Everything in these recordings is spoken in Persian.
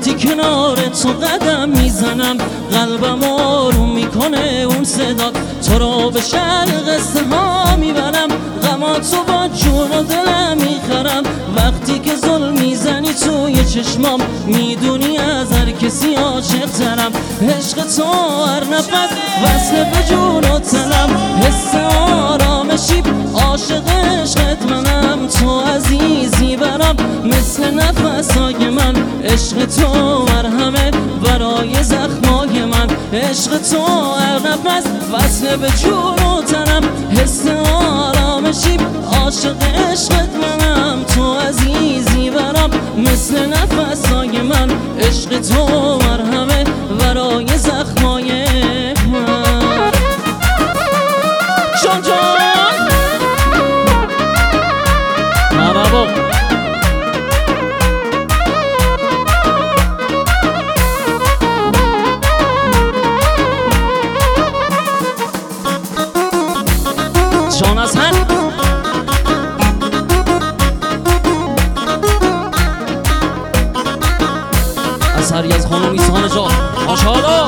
وقتی کنار تو قدم میزنم قلبم آروم میکنه اون صدات، تو رو به شرق ها میبرم، غماتو با جون و دلم میخرم. وقتی که ظلم میزنی توی چشمام میدونی از هر کسی عاشق ترم. عشق تو هر نفس وصل به جون و تنم، حس آرامشی عاشق عشقت منم. تو عزیزی برام مثل نفسای من، عشق تو مرهمه برای زخمای من. عشق تو هر نفس وصل به جون و تنم، حس آرامشی عاشق عشقت منم. تو عزیزی برام مثل نفسای من، عشق تو مرهمه برای زخمای من. جان جان مرحبا. جان از هن اثری از خانم ایسان جان ماشاءالله.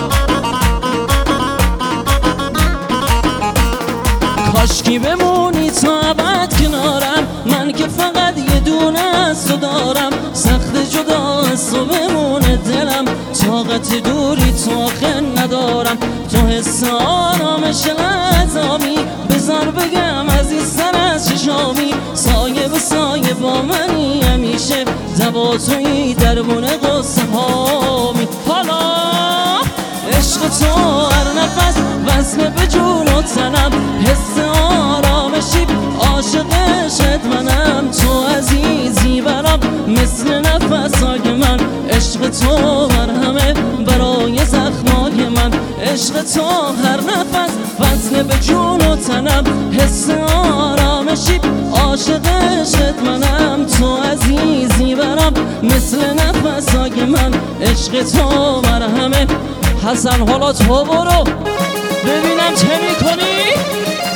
کاشکی بمونی تا ابد کنارم، من که فقط یه دونه از تو دارم. سخت جدا از تو بمونه دلم، طاقت دوری تو آخه ندارم. تو حس آرامش لحظامی، بذار بگم از این سر از چشامی. سایه به سایه با منی همیشه، دوا توی درمون قصه هامی. حالا عشق تو هر نفس وصل به جون و تنم، حس آرامشی عاشق عشقت منم. تو عزیزی برام مثل نفسای من، عشق تو مرهمه برای زخمای من. عشق تو هر نفس وصل به جون و تنم، حس آرامشی عاشق عشقت منم. تو عزیزی برام مثل نفسای من، عشق تو مرهمه. حسن حالا تو برو ببینم چه میکنی.